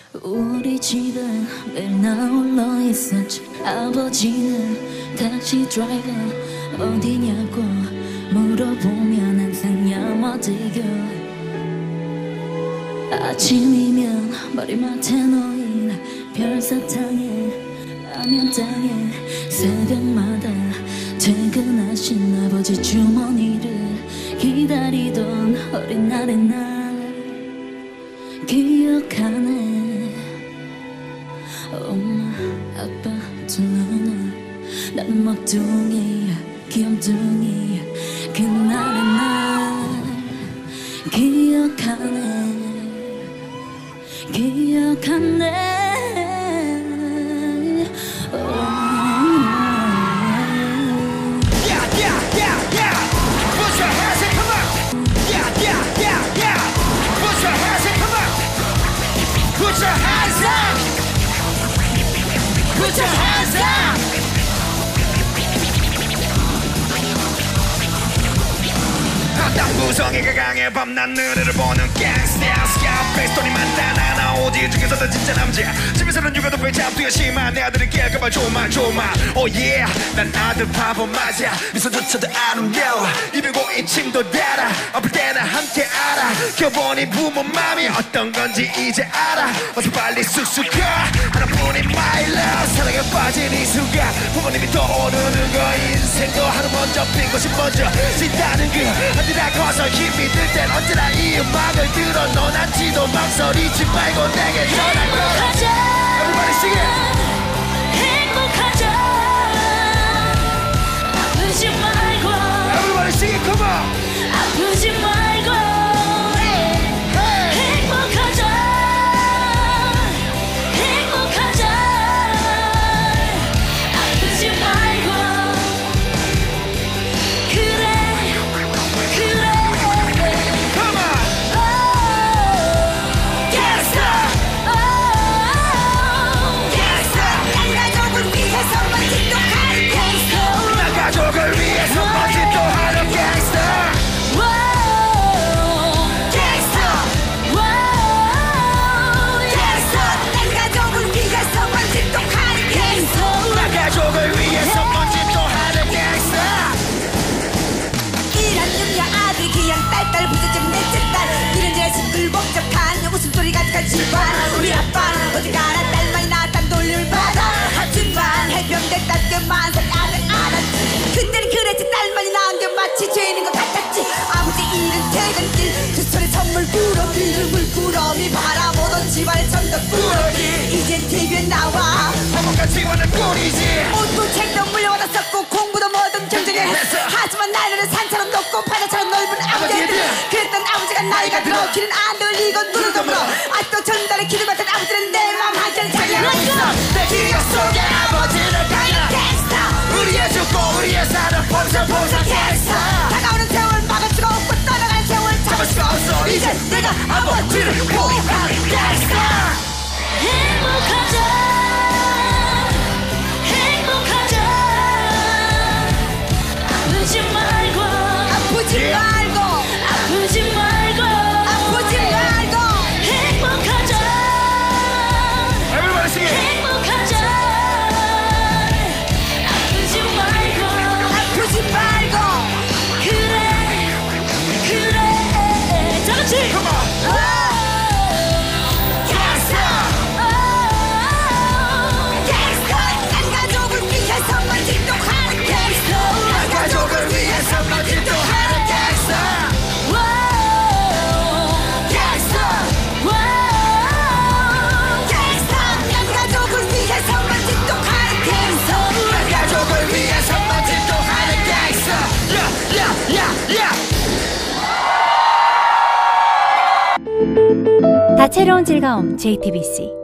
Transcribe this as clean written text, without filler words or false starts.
우리 집은 매일 나 홀로 있었지. 아버지는 택시 드라이버 어디냐고 물어보면 항상 야마대교. 아침이면 머리맡에 놓인 별사탕에 라면 땅에 새벽마다 퇴근하신 아버지 주머니를 기다리던 어린 날의 날 기억하네. 엄마 아빠 두 누나 나는 먹둥이 귀염둥이 그날의 날 기억하네. 기억하네. Put your hands up! Put your hands up! 항상 무성의가 강해 밤낮늘을 보는 갱스타 스카페이스 돈이만 다 오지 중에서도 진짜 남자 집에서는 육아도 배잡두가 심한 내 아들이 깨알까봐 조마 Oh yeah 난 아들 바보 맞아 미소조차도 아름다워 입에 고인 침도 달아 아플 때나 함께 알아 겨보니 부모 맘이 어떤 건지 이제 알아 어서 빨리 쑥쑥 가 하나뿐인 my love 사랑에 빠진 이 순간 부모님이 떠오르는 거 인생도 하루 먼저 핀 것이 먼저 진다는 그 어디나 커서 힘이 들 땐 언제나 이 음악을 들어 넌 안지도 망설이지 말고 내게 전화 걸어 Everybody sing it 행복하자 아프지 말고 Everybody sing it come on 아프지 말고 행복하자 행복하자 아프지 말고 그래 Come on Gangsta 난 가족을 위해서만 진동하는 갱스터 난 가족을 위해서만 진동하는 갱스터 난 가족을 위해서만 진동하는 갱스터 난 가족을 위해서만 진동하는 갱스터 이런 능력 아들 그냥 딸딸 부잣집 넷째 딸 이런저런 시끌벅적한 웃음소리 가득한 집안 우리 아빠는 어디 가나 딸만이 낳았단 돌림을 받아 하지만 해병대 딸게 만살 아들 알았지 그때는 그랬지 딸만이 낳은 게 마치 죄인인 것 같았지 아버지 일은 퇴근길 그 손에 선물 부러기 물구러미 바라보던 집안의 천덕 부러기 이젠 TV에 나와 한번까 집안은 꿀이지 옷도 책도 물려받았었고 공부도 뭐든 경쟁을 했어 하지만 나이는 산처럼 높고 바다처럼 넓은 아버지들 그랬던 아버지가 나이가 들어 길은 안 들리고 눈을 감으로 아직도 전달의 기도 같은 아버지는 내 맘 한켠에 자리 하고 있어 내 기억 속에 아버지를 가나 우리의 죽고 우리의 사는 봉사봉사 갱스터 다가오는 세월 막을 수가 없고 떠나가는 세월 잡을 수가 없어 이제 내가 아버지를 포기하는 갱스터 행복하자 행복하자 아프지 말고 아프지 말고 아프지 말고 아프지 말고 행복하자 Everybody sing it 행복하자 아프지 말고 아프지 말고 그래 다 같이 Come on 난 가족을 위해서만 진동하는 갱스터 난 가족을 위해서만 진동하는 갱스터 난 가족을 위해서만 진동하는 갱스터 난 가족을 위해서만 진동하는 갱스터 다채로운 즐거움 JTBC